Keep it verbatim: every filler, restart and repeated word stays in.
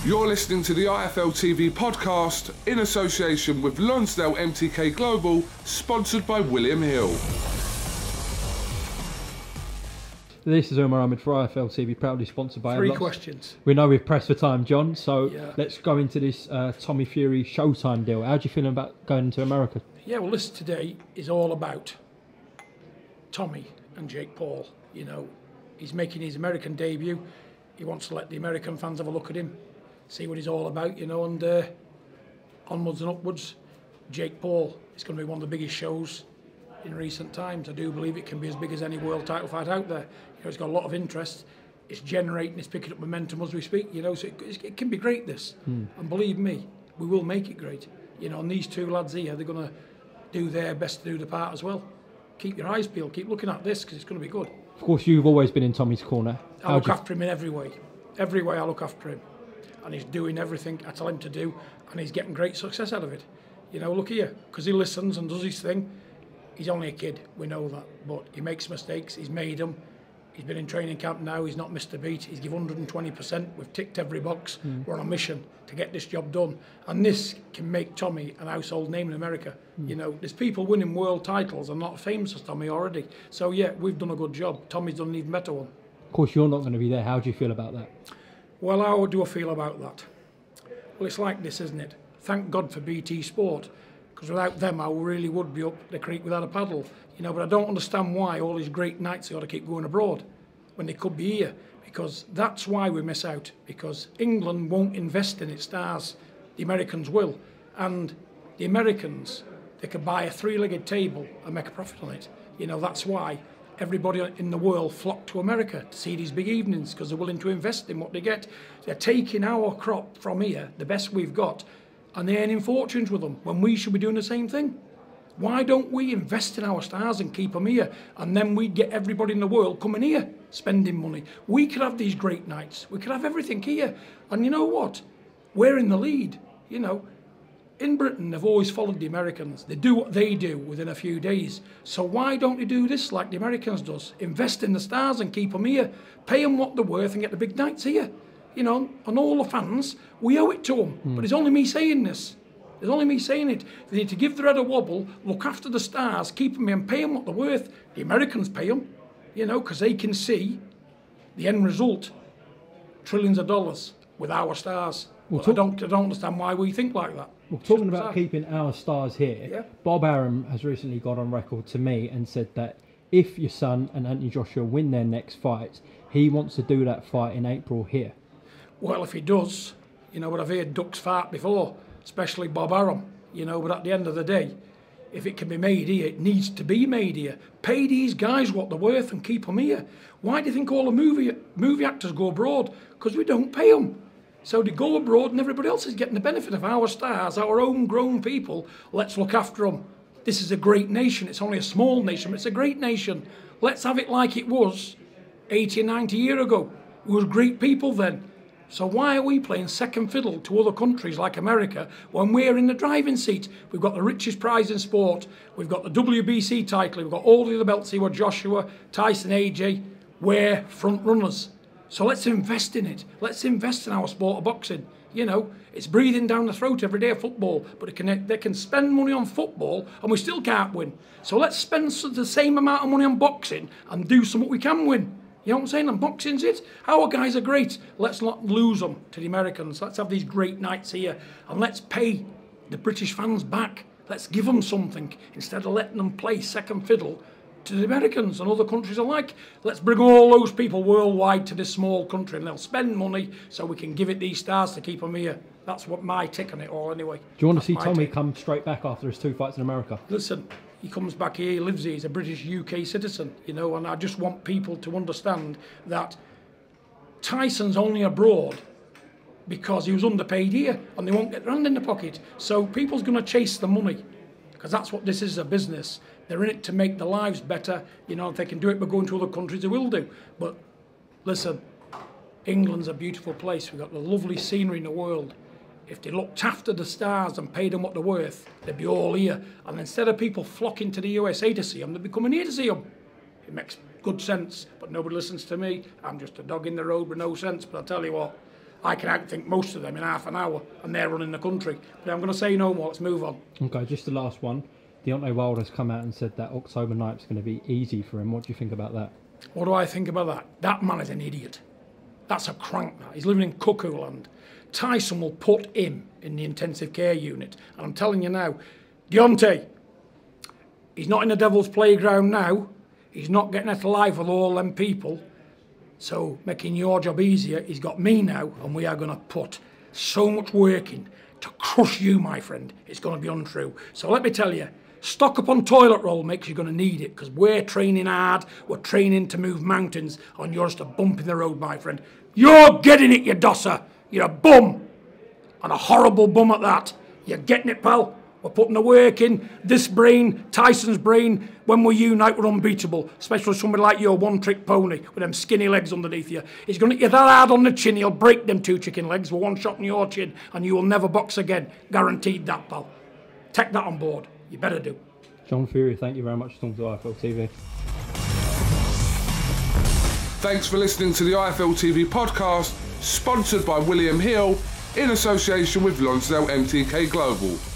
You're listening to the I F L T V podcast in association with Lonsdale M T K Global, sponsored by William Hill. This is Omar Ahmed for I F L T V, proudly sponsored by Three Lots. questions. We know we've pressed for time, John, so Yeah. let's go into this uh, Tommy Fury Showtime deal. How do you feel about going to America? Yeah, well, this today is all about Tommy and Jake Paul. You know, he's making his American debut. He wants to let the American fans have a look at him, see what he's all about, you know, and uh, onwards and upwards. Jake Paul is going to be one of the biggest shows in recent times. I do believe it can be as big as any world title fight out there. You know, it's got a lot of interest. It's generating, it's picking up momentum as we speak, you know, so it, it can be great, this. Mm. And believe me, we will make it great. You know, and these two lads here, they're going to do their best to do the part as well. Keep your eyes peeled, keep looking at this, because it's going to be good. Of course, you've always been in Tommy's corner. I How look after him in every way. Every way I look after him. And he's doing everything I tell him to do, and he's getting great success out of it. You know, look here, because he listens and does his thing. He's only a kid, we know that, but he makes mistakes, he's made them. He's been in training camp now, he's not missed a beat, he's given one hundred twenty percent, we've ticked every box, mm. we're on a mission to get this job done. And this can make Tommy an household name in America. Mm. You know, there's people winning world titles and not famous as Tommy already. So yeah, we've done a good job. Tommy's done an even better one. Of course, you're not going to be there. How do you feel about that? Well, how do I feel about that? Well, it's like this, isn't it? Thank God for B T Sport, because without them, I really would be up the creek without a paddle. You know, but I don't understand why all these great nights have got to keep going abroad when they could be here, because that's why we miss out, because England won't invest in its stars. The Americans will. And the Americans, they could buy a three-legged table and make a profit on it. You know, that's why everybody in the world flock to America to see these big evenings, because they're willing to invest in what they get. They're taking our crop from here, the best we've got, and they're earning fortunes with them, when we should be doing the same thing. Why don't we invest in our stars and keep them here? And then we'd get everybody in the world coming here, spending money. We could have these great nights. We could have everything here. And you know what? We're in the lead. You know, in Britain, they've always followed the Americans. They do what they do within a few days. So why don't they do this like the Americans does? Invest in the stars and keep them here. Pay them what they're worth and get the big nights here. You know, and all the fans, we owe it to them. Mm. But it's only me saying this. It's only me saying it. They need to give their head a wobble, look after the stars, keep them and pay them what they're worth. The Americans pay them, you know, because they can see the end result, trillions of dollars with our stars. Well, I don't, I don't understand why we think like that. Well, talking about keeping our stars here, yeah. Bob Arum has recently got on record to me and said that if your son and Anthony Joshua win their next fight, he wants to do that fight in April here. Well, if he does, you know, but I've heard ducks fart before, especially Bob Arum, you know, but at the end of the day, if it can be made here, it needs to be made here. Pay these guys what they're worth and keep them here. Why do you think all the movie movie actors go abroad? Because we don't pay them. So they go abroad and everybody else is getting the benefit of our stars, our homegrown people. Let's look after them. This is a great nation. It's only a small nation, but it's a great nation. Let's have it like it was eighty, ninety years ago. We were great people then. So why are we playing second fiddle to other countries like America when we're in the driving seat? We've got the richest prize in sport. We've got the W B C title. We've got all the other belts here with Joshua, Tyson, A J. We're front runners. So let's invest in it. Let's invest in our sport of boxing. You know, it's breathing down the throat every day of football, but it can, they can spend money on football and we still can't win. So let's spend the same amount of money on boxing and do something we can win. You know what I'm saying? And boxing's it. Our guys are great. Let's not lose them to the Americans. Let's have these great nights here. And let's pay the British fans back. Let's give them something instead of letting them play second fiddle to the Americans and other countries alike. Let's bring all those people worldwide to this small country and they'll spend money so we can give it these stars to keep them here. That's what my tick on it all anyway. Do you want That's to see Tommy take. come straight back after his two fights in America? Listen. He comes back here, he lives here, he's a British U K citizen, you know, and I just want people to understand that Tyson's only abroad because he was underpaid here and they won't get their hand in the pocket. So people's going to chase the money because that's what this is, a business. They're in it to make their lives better, you know, if they can do it by going to other countries, they will do. But listen, England's a beautiful place. We've got the lovely scenery in the world. If they looked after the stars and paid them what they're worth, they'd be all here. And instead of people flocking to the U S A to see them, they'd be coming here to see them. It makes good sense, but nobody listens to me. I'm just a dog in the road with no sense. But I tell you what, I can outthink most of them in half an hour, and they're running the country. But I'm going to say no more. Let's move on. Okay, just the last one. Deontay Wilder's come out and said that October ninth's going to be easy for him. What do you think about that? What do I think about that? That man is an idiot. That's a crank, that. He's living in cuckoo land. Tyson will put him in the intensive care unit. And I'm telling you now, Deontay, he's not in the devil's playground now. He's not getting it alive with all them people. So making your job easier, he's got me now, and we are going to put so much work in to crush you, my friend. It's going to be untrue. So let me tell you, stock up on toilet roll makes you going to need it, because we're training hard, we're training to move mountains, and you're just a bump in the road, my friend. You're getting it, you dosser. You're a bum, and a horrible bum at that. You're getting it, pal. We're putting the work in. This brain, Tyson's brain, when we unite, we're unbeatable. Especially somebody like you, a one-trick pony with them skinny legs underneath you. He's going to get you that hard on the chin, he'll break them two chicken legs with one shot in your chin, and you will never box again. Guaranteed that, pal. Take that on board. You better do. John Fury, thank you very much for talking to I F L T V. Thanks for listening to the I F L T V podcast, sponsored by William Hill in association with Lonsdale M T K Global.